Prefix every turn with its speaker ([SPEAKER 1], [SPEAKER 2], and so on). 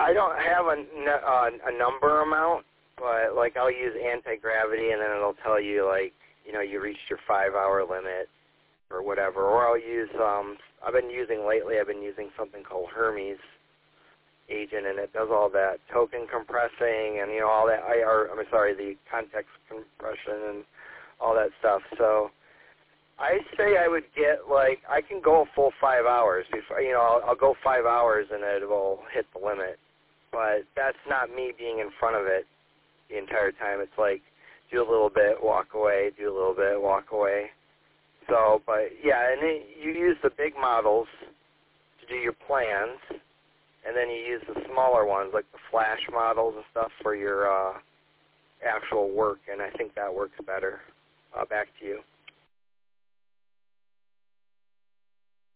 [SPEAKER 1] I don't have a number amount, but like I'll use anti-gravity, and then it'll tell you like, you know, you reached your 5-hour limit or whatever. Or I'll use I've been using something called Hermes agent, and it does all that token compressing and, you know, all that the context compression and all that stuff. So I say I would get, like, I can go a full 5 hours before, you know, I'll go 5 hours and it will hit the limit. But that's not me being in front of it the entire time. It's like, do a little bit, walk away, do a little bit, walk away. So, but yeah, and then you use the big models to do your plans, and then you use the smaller ones, like the flash models and stuff, for your actual work, and I think that works better. Back to you.